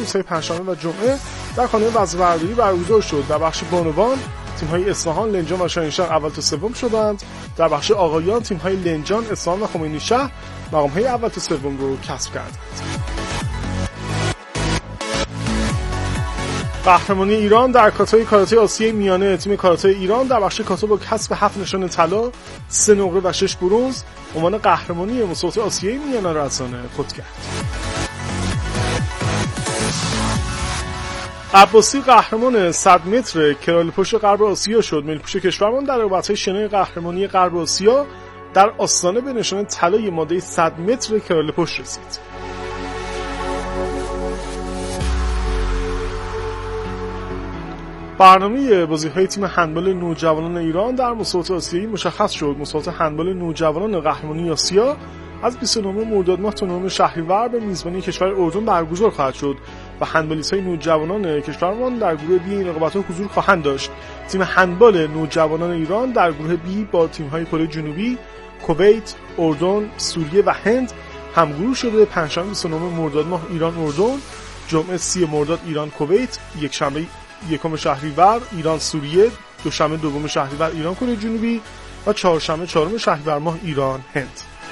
روزهای پنجشنبه و جمعه در خانه وزنه‌برداری برگزار شد. در بخش بانوان تیم‌های اصفهان، لنجان و شاهینشهر اول تا سوم شدند. در بخش آقایان تیم‌های لنجان، اصفهان و خمینی‌شهر مقام‌های اول تا سوم رو کسب کردند. قهرمانی ایران در کاتای کاراته آسیای میانه، تیم کاراته ایران در بخش کاتا با کسب 7 نشان طلا، 3 نقره و 6 برنز عنوان قهرمانی مسابقات آسیای میانه را از آن خود کرد. عباسی قهرمان 100 متر کرال پشت غرب آسیا شد. ملی‌پوش کشورمان در رقابت‌های شنای قهرمانی غرب آسیا در آستانه به نشان طلای ماده 100 متر کرال پشت رسید. برنامه بازی‌های تیم هندبال نوجوانان ایران در مسابقات آسیایی مشخص شد. مسابقات هندبال نوجوانان قهرمانی آسیا از 29 مرداد ماه تا 9 شهریور به میزبانی کشور اردن برگزار خواهد شد و هندبالیست‌های نوجوانان کشورمان در گروه بی این رقابت‌ها حضور خواهند داشت. تیم هندبال نوجوانان ایران در گروه بی با تیم‌های کره جنوبی، کویت، اردن، سوریه و هند همگروه شده. پنجشنبه 29 مرداد ماه ایران اردن، جمعه 30 مرداد ایران کویت، یکشنبه 1 شهریور ایران سوریه، دوشنبه 2 شهریور ایران کره جنوبی و چهارشنبه 4 شهریور ماه ایران هند.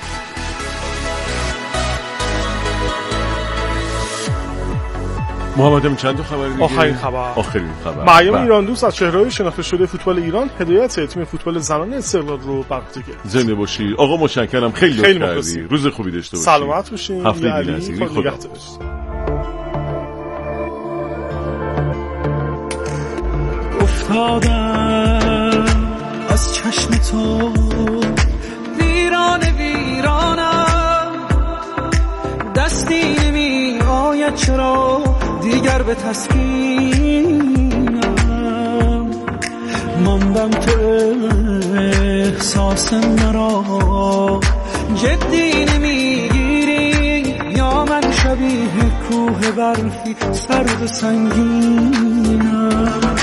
محمد چند تا خبر دیگه؟ آخرین خبر. مریم ایران دوست از چهره‌های شناخته شده فوتبال ایران هدایت تیم فوتبال زنان استقلال رو برگزار کرد. زنده باشی آقا، متشکرم، خیلی لطف کردی. روز خوبی داشته باشی. سلامت باشین. هفته بی‌نظیری، خدا افتادم از چشم تو ویرانم، دستی نمی آید چرا دیگر به تسکینم، ماندم تو احساس مرا جدی نمیگیری، یا من شبیه کوه برفی سرد و سنگینم.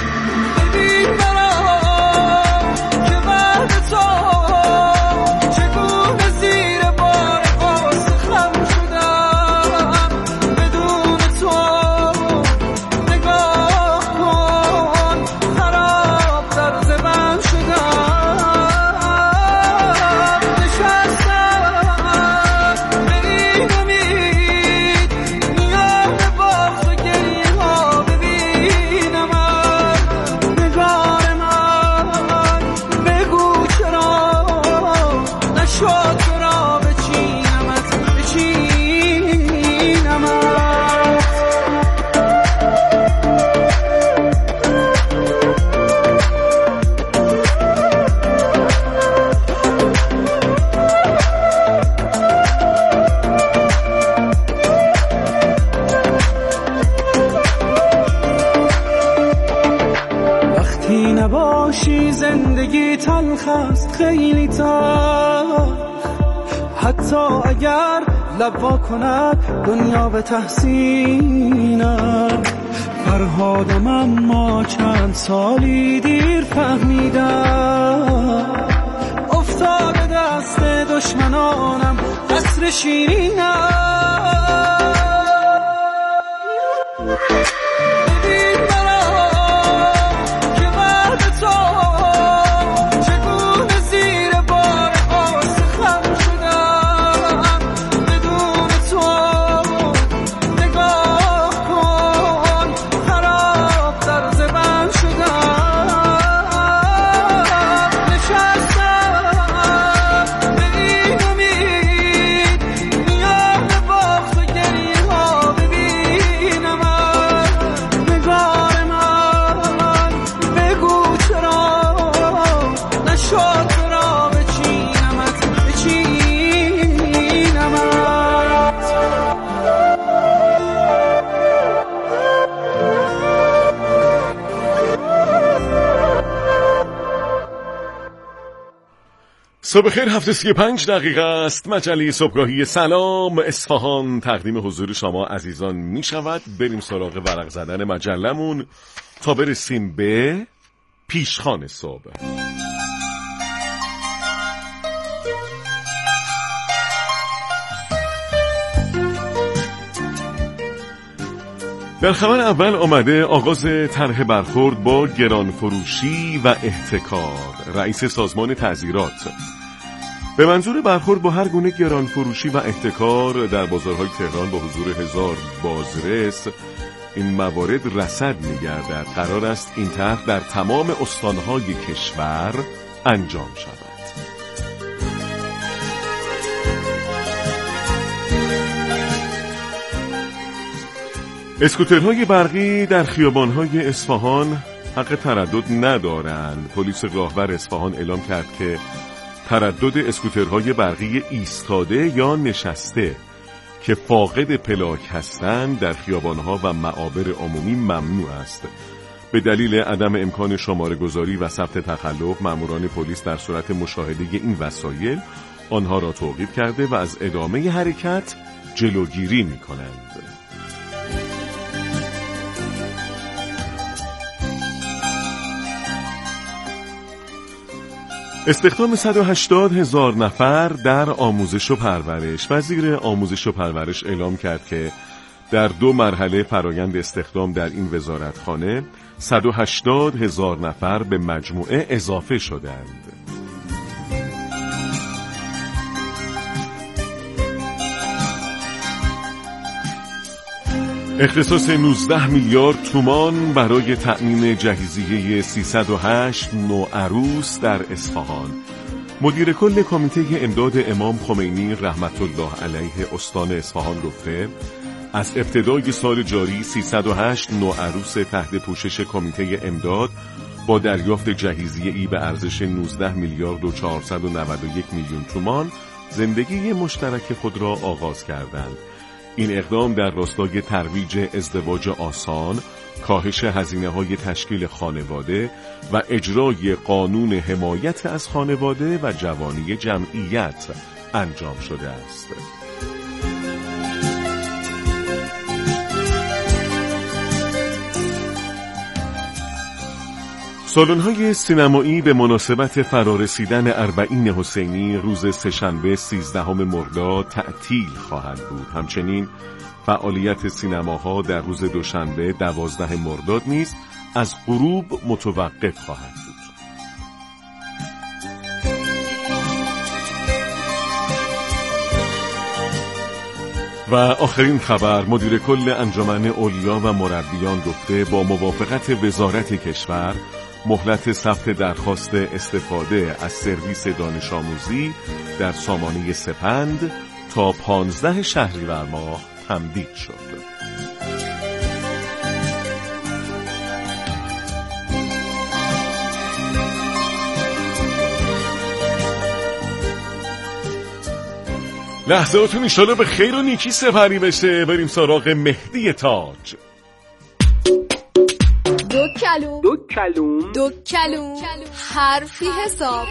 زندگی تلخ است خیلی تلخ، حتی اگر لب وا کند دنیا به تحسینم. فرهادم اما چند سالی دیر فهمیدم، افتاده دست دشمنانم قصر شیرینم. صبح خیر، 7:35 است. مجله صبحگاهی سلام اصفهان تقدیم حضور شما عزیزان می شود. بریم سراغ ورق زدن مجلمون تا برسیم به پیشخوان صبح. در خبر اول آمده آغاز طرح برخورد با گرانفروشی و احتکار. رئیس سازمان تعزیرات به منظور برخورد با هر گونه گرانفروشی و احتکار در بازارهای تهران با حضور 1000 بازرس این موارد رصد می‌گردد. قرار است این طرح در تمام استان‌های کشور انجام شود. اسکوترهای برقی در خیابان‌های اصفهان حق تردد ندارند. پلیس راهور اصفهان اعلام کرد که تردد اسکوترهای برقی ایستاده یا نشسته که فاقد پلاک هستند در خیابان‌ها و معابر عمومی ممنوع است. به دلیل عدم امکان شماره گذاری و ثبت تخلف، ماموران پلیس در صورت مشاهده این وسایل آنها را توقیف کرده و از ادامه حرکت جلوگیری می‌کنند. استخدام 180,000 نفر در آموزش و پرورش. وزیر آموزش و پرورش اعلام کرد که در 2 مرحله فرایند استخدام در این وزارتخانه 180,000 نفر به مجموعه اضافه شدند. اختصاص 19 میلیارد تومان برای تأمین جهیزیه 308 نوعروس در اصفهان. مدیر کل کمیته امداد امام خمینی رحمت الله علیه استان اصفهان گفته از ابتدای سال جاری 308 نوعروس تحت پوشش کمیته امداد با دریافت جهیزیه‌ای به ارزش 19 میلیارد و 491 میلیون تومان زندگی مشترک خود را آغاز کردند. این اقدام در راستای ترویج ازدواج آسان، کاهش هزینه‌های تشکیل خانواده و اجرای قانون حمایت از خانواده و جوانی جمعیت انجام شده است. سالن‌های سینمایی به مناسبت فرارسیدن اربعین حسینی روز سه‌شنبه 13 مرداد تعطیل خواهد بود. همچنین فعالیت سینماها در روز دوشنبه 12 مرداد نیز از غروب متوقف خواهد بود. و آخرین خبر، مدیر کل انجمن اولیا و مربیان گفته با موافقت وزارت کشور مهلت ثبت درخواست استفاده از سرویس دانش آموزی در سامانه سپند تا 15 شهریور ماه تمدید شد. لحظاتون انشالله به خیر و نیکی سپری بشه. بریم سراغ مهدی تاج. دو کلوم حرفی حساب.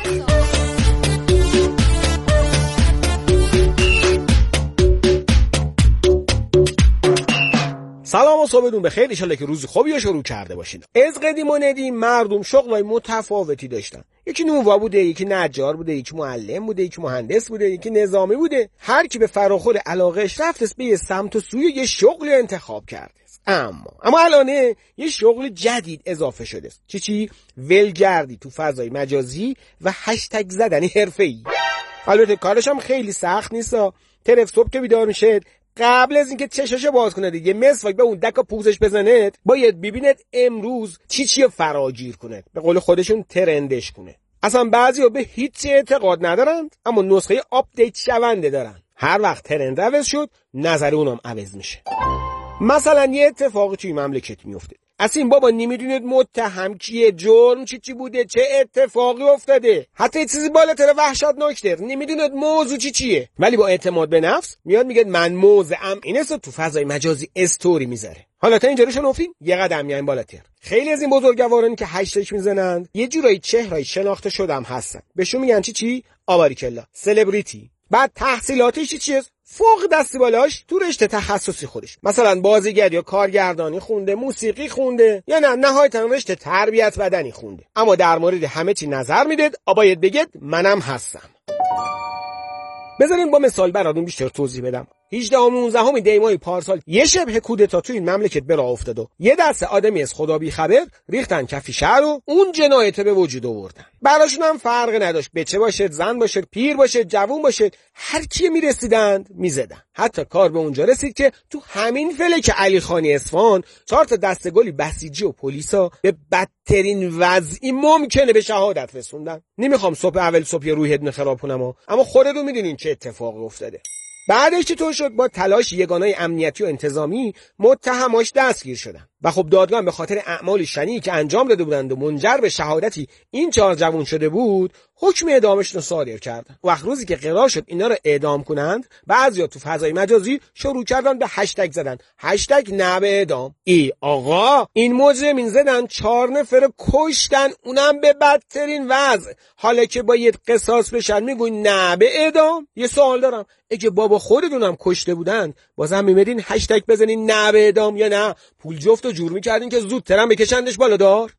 سلام و صبحتون بخیر. ان شاءالله که روز خوبی رو شروع کرده باشید. از قدیم و ندیم مردم شغلای متفاوتی داشتن. یکی نووا بوده، یکی نجار بوده، یکی معلم بوده، یکی مهندس بوده، یکی نظامی بوده. هر کی به فراخور علاقهش رفت به یه سمت و سوی یه شغل انتخاب کرده. اما الانه یه شغل جدید اضافه شده است. چی؟ ولگردی تو فضای مجازی و هشتگ زدن حرفه‌ای. البته کارش هم خیلی سخت نیستا. طرف صبح که بیدار میشه قبل از اینکه چشاشو باز کنه دیگه مسواک به اون دک و پوزش بزنه باید ببیند امروز چی فراگیر کنه، به قول خودشون ترندش کنه. اصلا بعضیا به هیچ اعتقاد ندارند اما نسخه آپدیت شونده دارن. هر وقت ترند عوض شد نظر اونم عوض میشه. مثلا یه اتفاقی توی مملکت میفته، اصلا بابا نمیدونید متهم کیه، جرم چی بوده، چه اتفاقی افتاده، حتی یه چیزی بالاتر وحشتناکتر نمیدونید موضوع چیه، ولی با اعتماد به نفس میاد میگه من موضعم اینه، تو فضای مجازی استوری میذاره. حالا تا اینجا رو شنفتین، یه قدم میایم بالاتر. خیلی از این بزرگوارانی که هشتگ میزنند یه جورایی چهره‌ای شناخته شدم هستن. بهشون میگن چی؟ آباریکلا، سلبریتی. بعد تحصیلاتش چیه؟ فوق دستی بالاش تو رشته تخصصی خودش، مثلا بازیگری یا کارگردانی خونده، موسیقی خونده، یا نه نهایتا رشته تربیت بدنی خونده. اما در مورد همه چی نظر میدید، باید بگید منم هستم. بذارین با مثال براتون بیشتر توضیح بدم. 18 و 19 دی ماه پارسال یه شبه کودتا تو این مملکت به راه افتاد و یه دسته آدمی از خدا بی خبر ریختن کف شهر و اون جنایت به وجود آوردن. براشون هم فرق نداشت بچه باشه، زن باشه، پیر باشه، جوون باشه، هر کی میرسیدند میزدن. حتی کار به اونجا رسید که تو همین فلک علی خانی اصفهان 4 تا دسته‌گلی بسیجی و پلیسا به بدترین وضعی ممکنه به شهادت رسوندن. نمیخوام صبح اول صبح روحیتون خراب کنم اما خودتون میدونین چه اتفاقی افتاده. بعدش چطور شد؟ با تلاش یگانه‌ی امنیتی و انتظامی متهماش دستگیر شدن و خب دادگاه به خاطر اعمال شنیعی که انجام داده بودند و منجر به شهادتی این 4 جوان شده بود حکم اعدامشون رو صادر کردن. وقت روزی که قرار شد اینا رو اعدام کنند بعضیا تو فضای مجازی شروع کردن به هشتگ زدن، هشتگ نه به اعدام. ای آقا این مجرمین زدن 4 نفر کشتن، اونم به بدترین وضع. حالا که باید قصاص بشن میگوین نه به اعدام؟ یه سوال دارم، اگه بابا خودتونم کشته بودن بازم میمدین هشتگ بزنین نه به اعدام یا نه پول جفت و جور میکردین که زودترم بکشندش بالا دار؟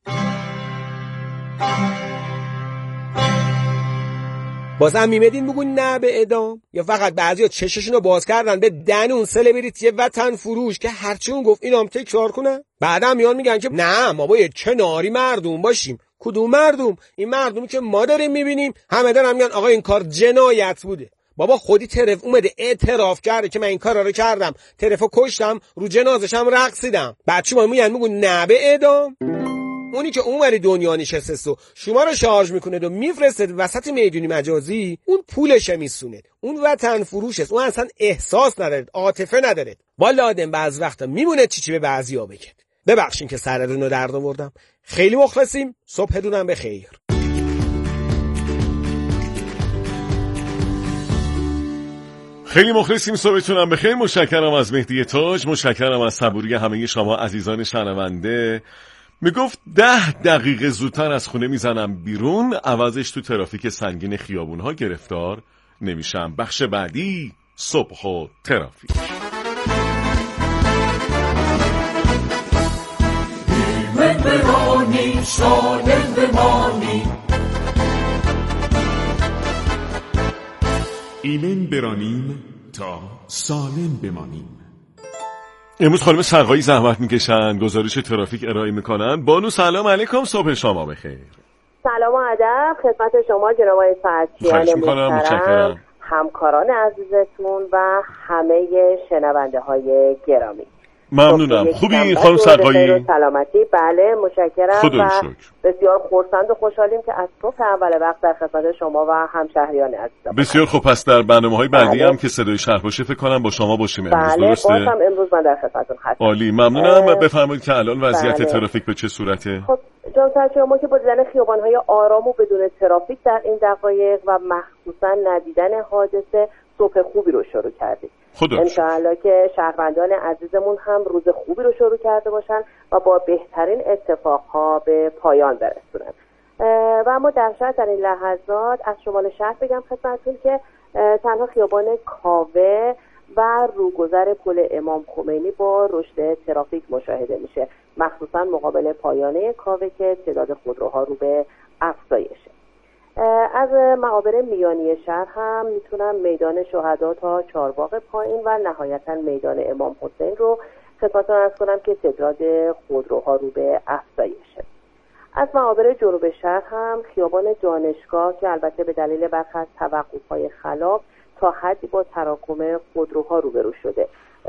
بازم میمدین بگون نه به اعدام؟ یا فقط بعضیا چششون رو باز کردن به دن اون سلبریتی وطن فروش که هرچی اون گفت اینام تکرار کنه؟ بعدم میان میگن که نه ما باید کناری مردم باشیم. کدوم مردم؟ این مردمی که ما داریم میبینیم همه دارن میگن آقا این کار جنایت بوده. بابا خودی طرف اومده اعتراف کرده که من این کارا رو کردم، طرفو کشتم، رو جنازه‌شم رقصیدم. بعد شما میگن نه به اعدام؟ اونی که اونوری دنیا نشسته و شما رو شارژ میکنه و میفرسته وسط میدونی مجازی، اون پولش میسونه، اون وطن فروشه، اون اصلا احساس نداره، عاطفه نداره. والا آدم بعض وقتا میمونه چی به بعضیا بگه. ببخشین که سرتون رو درد آوردم. خیلی مخلصیم. صبحتونم بخیر. خیلی مخلصیم. صبحتونم بخیر. متشکرم از مهدی تاج، متشکرم از صبوری همه شما عزیزان شنونده. میگفت 10 دقیقه زودتر از خونه میزنم بیرون، عوضش تو ترافیک سنگین خیابونها گرفتار نمیشم. بخش بعدی صبح و ترافیک. ایمن بمانیم، سالم بمانیم، ایمن برانیم تا سالم بمانیم. امروز خانم سقایی زحمت میکشن، گزارش ترافیک ارائه میکنن. بانو سلام علیکم، صبح شما بخیر. سلام و ادب خدمت شما جناب آقای فتحیان محترم، همکاران عزیزتون و همه شنونده های گرامی. ممنونم. خوبی خانم سقایی؟ سلامتی. بله متشکرم. خدا و شکر. بسیار خرسند و خوشحالیم که از صبح اول وقت در خدمت شما و همشهریان عزیزم. بسیار خوب. پس در برنامه‌های بعدی هم که صدای شهر باشه فکر کنم با شما باشیم امروز. بله درسته؟ بازم امروز من در خدمتتون هستم. عالی، ممنونم. بفرمایید که الان وضعیت بله. ترافیک به چه صورته؟ خب جان سرچه ما که با دیدن خیابان‌های آرام و بدون ترافیک در این دقایق و مخصوصا ندیدن حادثه صبح خوبی رو شروع کردیم. انشاءالله که شهروندان عزیزمون هم روز خوبی رو شروع کرده باشن و با بهترین اتفاقها به پایان برسونن. و اما در شهر در این لحظات از شمال شهر بگم خدمتتون که تنها خیابان کاوه و روگذر پل امام خمینی با رشد ترافیک مشاهده میشه، مخصوصا مقابل پایانه کاوه که تعداد خودروها رو به افزایشه. از معابر میانی شهر هم میتونم میدان شهدا تا چهارباغ پایین و نهایتا میدان امام حسین رو خدمتتون عرض کنم که تعداد خودروها رو به افزایشه. از معابر جنوب شهر هم خیابان دانشگاه که البته به دلیل برخی از توقف‌های خلاق تا حدی با تراکم خودروها روبرو شده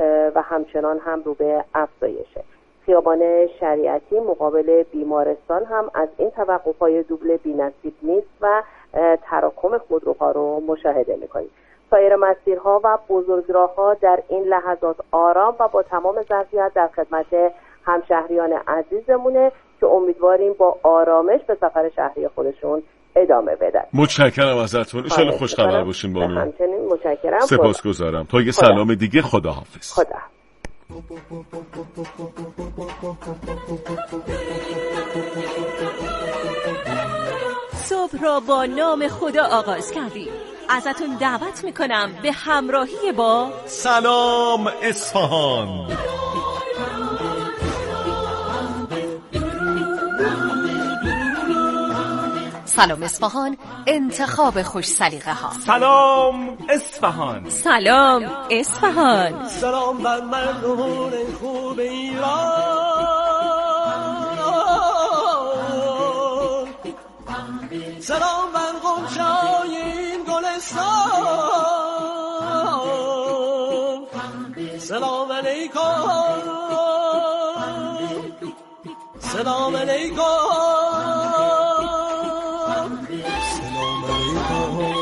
و همچنان هم رو به افزایشه. خیابان شریعتی مقابل بیمارستان هم از این توقف‌های دوبله بی‌نصیب نیست و تراکم خودروها رو مشاهده می‌کنید. سایر مسیرها و بزرگراه‌ها در این لحظات آرام و با تمام ظرفیت در خدمت همشهریان عزیزمونه که امیدواریم با آرامش به سفر شهری خودشون ادامه بدن. متشکرم ازتون. ان شاءالله خوش خبر باشین بانو. همچنین متشکرم. سپاسگزارم. تا یه سلام دیگه. خداحافظ. خدا. صبح را با نام خدا آغاز کردیم. ازتون دعوت میکنم به همراهی با سلام اصفهان. سلام اصفهان، انتخاب خوش سلیقه ها. سلام اصفهان. سلام اصفهان. سلام بر مردمان خوب ایران. سلام بر غنچه‌های این گلستان. سلام علیکم. سلام علیکم. سلام علیکم.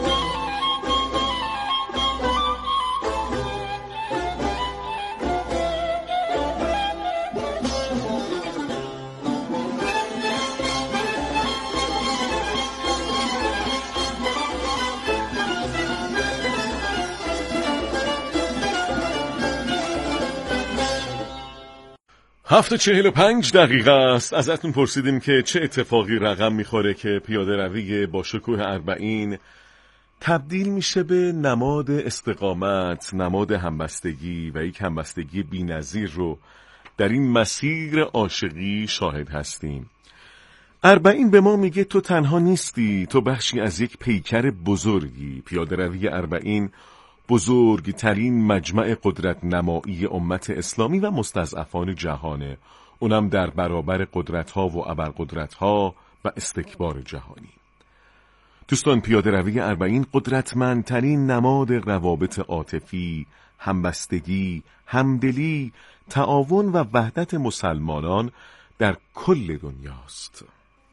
هفت 45 دقیقه است. ازتون پرسیدیم که چه اتفاقی رقم میخوره که پیاده روی با شکوه 40 تبدیل میشه به نماد استقامت، نماد همبستگی و یک همبستگی بی‌نظیر رو در این مسیر عاشقی شاهد هستیم. 40 به ما میگه تو تنها نیستی، تو بخشی از یک پیکر بزرگی. پیاده روی 40 بزرگترین مجمع قدرت نمایی امت اسلامی و مستضعفان جهانه، اونم در برابر قدرت‌ها و ابرقدرت‌ها و استکبار جهانی. دوستان، پیاده روی 40 قدرتمندترین نماد روابط عاطفی، همبستگی، همدلی، تعاون و وحدت مسلمانان در کل دنیاست.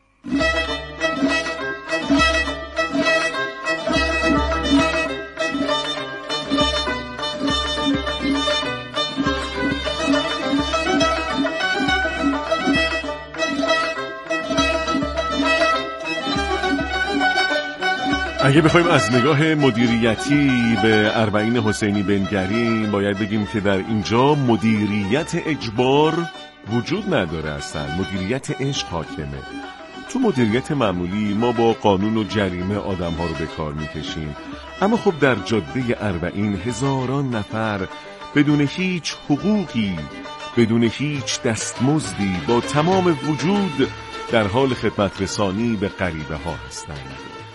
اگه بخوایم از نگاه مدیریتی به 40 حسینی بنگریم، باید بگیم که در اینجا مدیریت اجبار وجود نداره، اصلا مدیریت عشق حاکمه. تو مدیریت معمولی ما با قانون و جریمه آدم‌ها رو به کار می‌کشیم، اما خب در جاده 40 هزاران نفر بدون هیچ حقوقی، بدون هیچ دستمزدی، با تمام وجود در حال خدمت رسانی به غریبه ها هستند.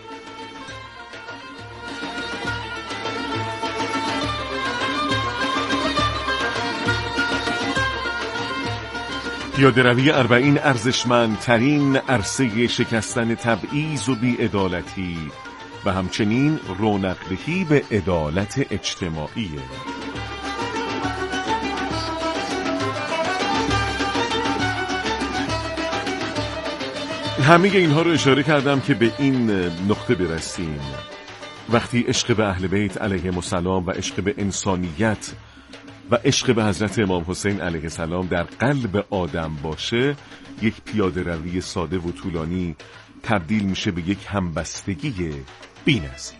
پیاده روی 40 ارزشمندترین عرصه شکستن تبعیض و بی‌عدالتی و همچنین رونق‌دهی به عدالت اجتماعیه. همه اینها رو اشاره کردم که به این نقطه برسیم. وقتی عشق به اهل بیت علیهم السلام و عشق به انسانیت و عشق به حضرت امام حسین علیه السلام در قلب آدم باشه، یک پیاده روی ساده و طولانی تبدیل میشه به یک همبستگی بی‌نظیر.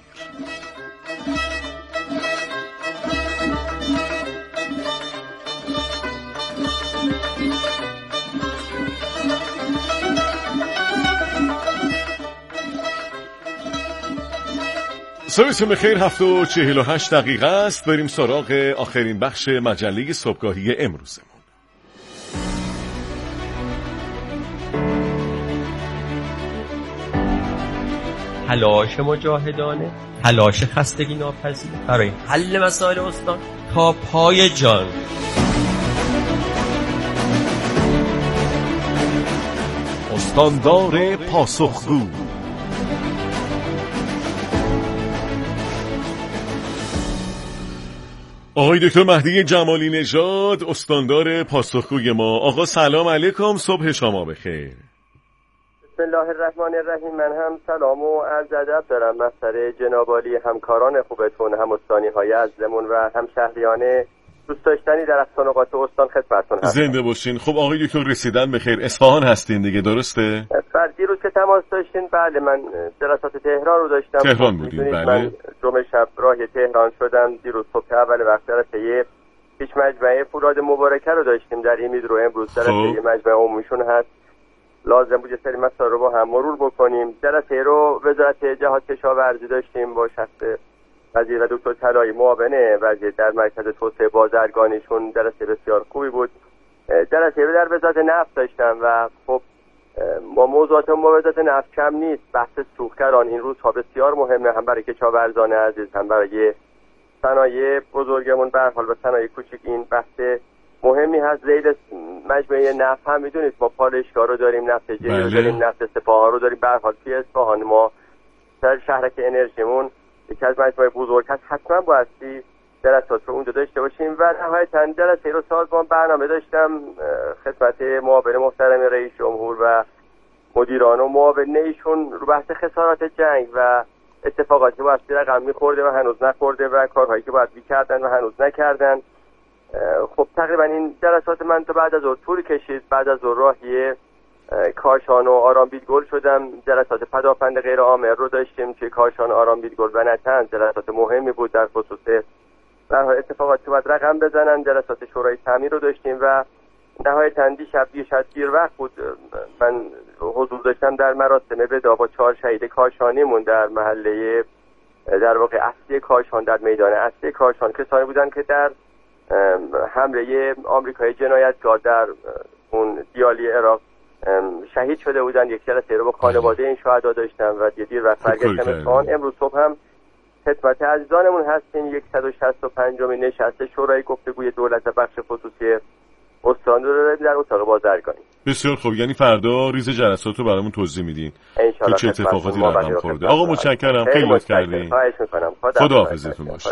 صبحتون بخیر. 7:48 دقیقه است. بریم سراغ آخرین بخش مجله صبحگاهی امروزمون. تلاش مجاهدانه، تلاش خستگی ناپذیر برای حل مسائل استان تا پای جان. استاندار پاسخگو. آقای دکتر مهدی جمالی نژاد، استاندار پاسخگوی ما. آقا سلام علیکم، صبح شما بخیر. بسم الله الرحمن الرحیم. من هم سلام و عرض ادب دارم مفسر جناب عالی، همکاران خوبتون، هم استانی‌های عزیزمون و هم شهریان دوست داشتنی در اقصا نقاط استان خدمتتون هستم. زنده باشین. خب آقای دکتر رسیدن بخیر. اصفهان هستین دیگه، درسته؟ دیروز که تماس داشتین، بله من جلسات تهران رو داشتم. تهران بودین؟ بله. من جمعه شب راه تهران شدم. دیروز صبح اول وقت جلسه پیش مجمع فولاد مبارکه رو داشتیم در ایمید رو. امروز جلسه مجمع عمومیشون هست. لازم بود یه سری مسائل رو با هم مرور بکنیم. جلسه رو وزارت جهاد کشاورزی داشتیم با شخص وزیر دکتر طلایی، معاون وزیر در مرکز توسعه بازرگانیشون. جلسه بسیار خوبی بود. جلسه رو در وزارت نفت داشتم و خب ما موضوعات مبارزات نفت کم نیست. بحث سوختگران این روزها بسیار مهمه، هم برای کشاورزان عزیز، هم برای صنایع بزرگمون. به هر حال به صنایع کوچیک این بحث مهمی هست. زید مجموعه نفت هم میدونید ما پالایشگاه رو داریم، نفت جی رو داریم، نفت سپاهان رو داریم. به هر حال توی اصفهان ما در شهرک انرژیمون یکی از مجموعه بزرگ هست، حتما بایستی جلسات رو اونجا داشته باشیم. و نهایتاً جلسه رو سازمان برنامه داشتم خدمت معاون محترم رئیس جمهور و مدیران و معاون ایشون رو بحث خسارات جنگ و اتفاقاتی که بایستی رقم میخورده و هنوز نخورده و کارهایی که باید میکردن و هنوز نکردن. خب تقریبا این جلسات من تا بعد از ظهر طول کشید. بعد از ظهر راهی کاشان و آرام بیدگل شدم. جلسات پدافند غیر آمر رو داشتیم توی کاشان، آرام بیدگل و نتن. جلسات مهمی بود در خصوص در اتفاقاتی که باید رقم بزنن. جلسات شورای تعمیر رو داشتیم و نهایتاً دیشب دیر وقت بود من حضور داشتم در مراسم ودا با 4 شهید کاشانیمون در محله در واقع اصلی کاشان، در میدان اصلی کاشان. کسانی بودن که در حمله آمریکای جنایتکار در اون دیالی عراق شهید شده بودن. یک جلسه رو با خانواده این شهدا داشتم و دیر وقت برگشتم اصفهان. امروز صبح هم خدمت عزیزانمون هستیم. 165مین نشست شورای گفتگوی دولت بخش خصوصی استان رو داریم در اتاق بازرگانی. بسیار خوب، یعنی فردا ریز جلسات رو برامون توضیح میدین که چه اتفاقاتی رقم خورده. آقا متشکرم، خیلی لطف کردین. خواهش میکنم. خداحافظتون باشه.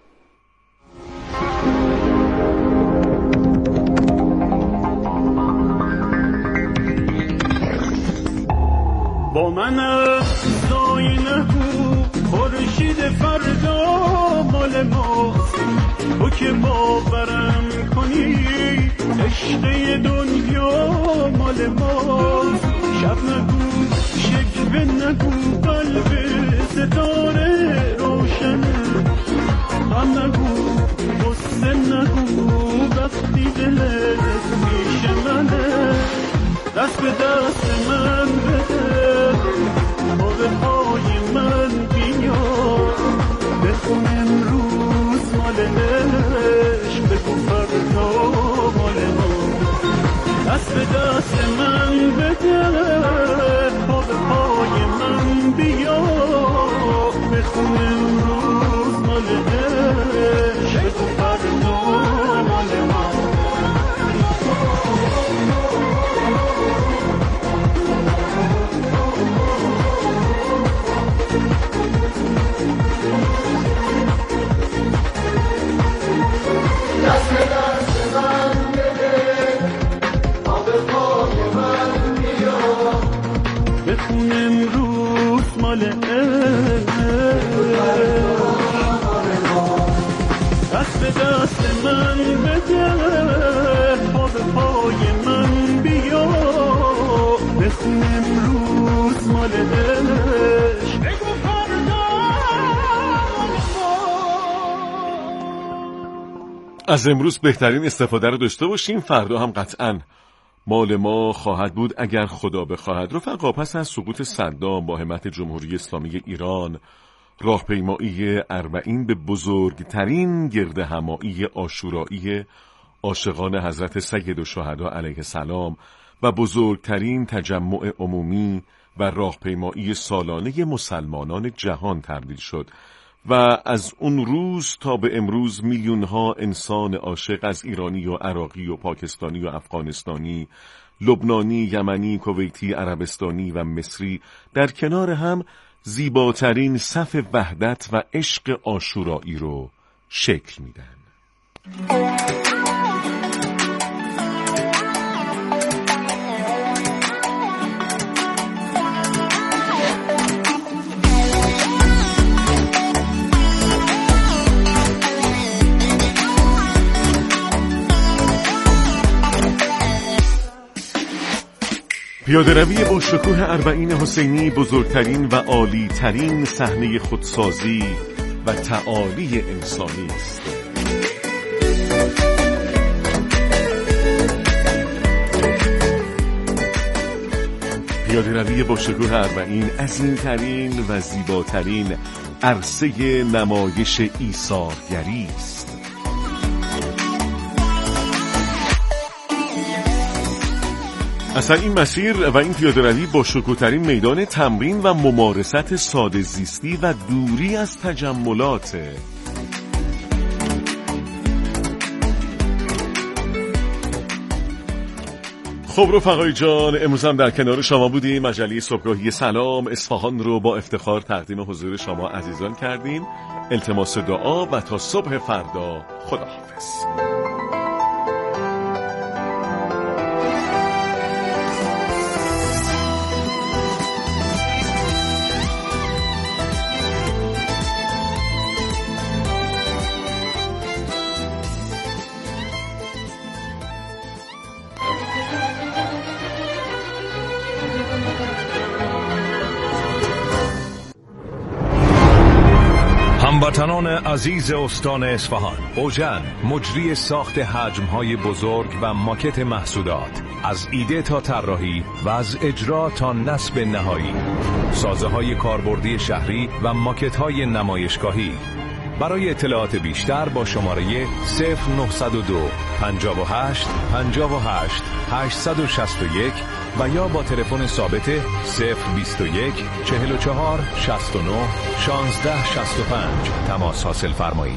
با من افزای نگو خورشید فردا مال ماست. تو که باورم کنی عشق دنیا مال ماست. شب نگو شکوه نگو قلب ستاره روشنه. غم نگو غصه نگو وقتی دلت پیش منه. دست به دست من بده با به پای من بیا. بخون امروز مال عشق، بگو فردا مال ما. دست به دست من بده با به پای من بیا. بخون امروز مال عشق، بگو فردا مال ما. بخون امروز مال دست به دست من بده پا به پای من بیا. بخون امروز مال بگو فردا. از امروز بهترین استفاده رو داشته باشیم. فردا هم قطعاً مال ما خواهد بود اگر خدا بخواهد. رفقا، پس از سقوط صدام با همت جمهوری اسلامی ایران، راهپیمایی اربعین به بزرگترین گردهمایی عاشورایی عاشقان حضرت سیدالشهدا علیه السلام و بزرگترین تجمع عمومی و راهپیمایی سالانه مسلمانان جهان تبدیل شد و از اون روز تا به امروز میلیون‌ها انسان عاشق از ایرانی و عراقی و پاکستانی و افغانستانی، لبنانی، یمنی، کویتی، عربستانی و مصری در کنار هم زیباترین صف وحدت و عشق عاشورایی رو شکل میدن. پیاده‌روی با شکوه اربعین حسینی بزرگترین و عالی ترین صحنه خودسازی و تعالی انسانی است. پیاده‌روی با شکوه اربعین عظیم‌ترین و زیباترین عرصه نمایش ایثارگری است. اصلا این مسیر و این پیاده‌روی با شکوه‌ترین میدان تمرین و ممارست ساده زیستی و دوری از تجملاته. خب رفقای جان، امروز هم در کنار شما بودیم. مجله صبحگاهی سلام اصفهان رو با افتخار تقدیم حضور شما عزیزان کردیم. التماس دعا و تا صبح فردا خداحافظ. هموطنان عزیز استان اصفهان، اوژن مجری ساخت حجم‌های بزرگ و ماکت محصولات، از ایده تا طراحی و از اجرا تا نصب نهایی، سازه‌های کاربردی شهری و ماکت‌های نمایشگاهی. برای اطلاعات بیشتر با شماره 0902 58 58 861 و یا با تلفن ثابت 021 44 69 16 65 تماس حاصل فرمایید.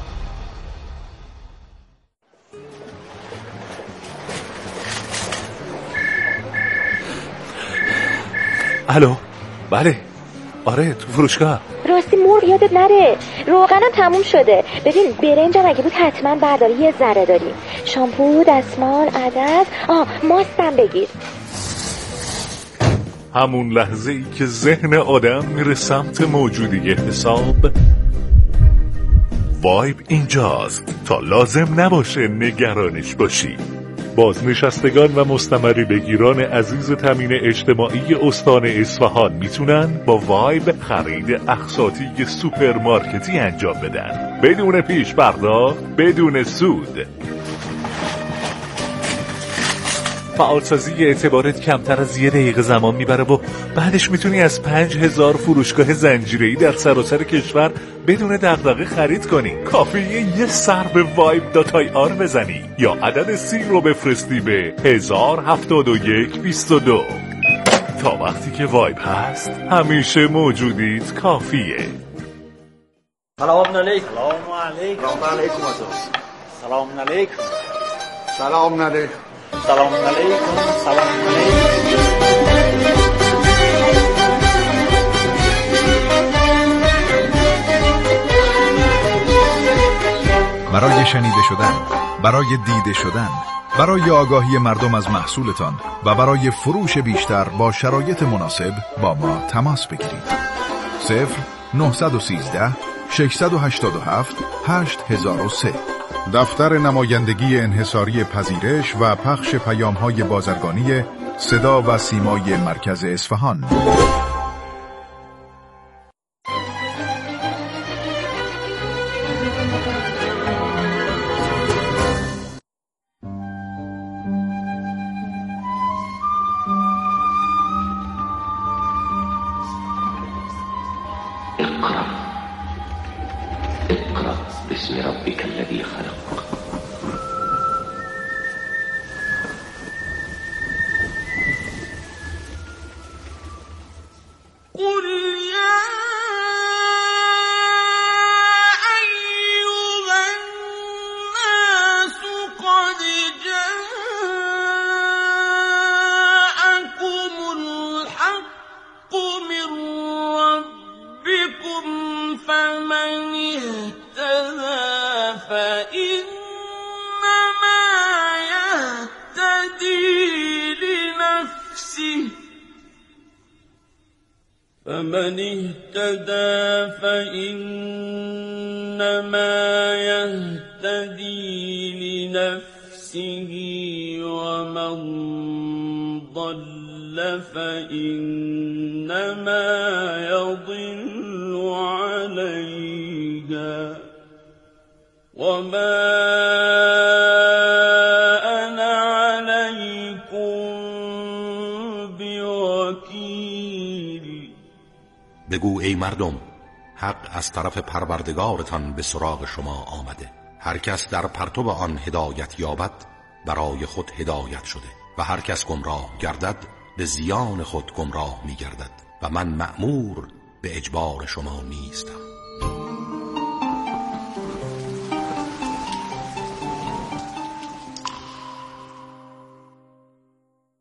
الو، بله، آره تو فروشگاه. راستی مرغ یادت نره، روغنم تموم شده. ببین برنجم اگه بود حتما برداری، یه ذره داریم. شامپو، دستمال، عدس، ماستم بگیر. همون لحظه ای که ذهن آدم میره سمت موجودی حساب، وایب اینجاست تا لازم نباشه نگرانش باشی. بازنشستگان و مستمری بگیران عزیز تامین اجتماعی استان اصفهان میتونن با وایب خرید اقساطی سوپرمارکتی انجام بدن بدون پیش پرداخت، بدون سود. فعالسازی اعتبارت کمتر از 1 دقیقه زمان میبره و بعدش میتونی از 5000 فروشگاه زنجیره‌ای در سراسر کشور بدون دغدغه خرید کنی. کافیه یه سر به vibe.ir بزنی یا عدد 30 رو بفرستی به 107122. تا وقتی که وایب هست همیشه موجودیت کافیه. سلام علیکم. سلام علیکم. سلام علیکم. سلام علیکم. سلام علیکم. برای شنیده شدن، برای دیده شدن، برای آگاهی مردم از محصولتان و برای فروش بیشتر با شرایط مناسب با ما تماس بگیرید. 0913 687 8003. دفتر نمایندگی انحصاری پذیرش و پخش پیام‌های بازرگانی صدا و سیمای مرکز اصفهان. اقرأ باسم ربك الذي خلق. فمن اهتدى فإنما يهتدي لنفسه ومن ضل فإنما يضل عليها وما أنا عليكم بوكيل. بگو ای مردم، حق از طرف پروردگارتان به سراغ شما آمده. هر کس در پرتو آن هدایت یابد برای خود هدایت شده و هر کس گمراه گردد به زیان خود گمراه می گردد و من مأمور به اجبار شما نیستم.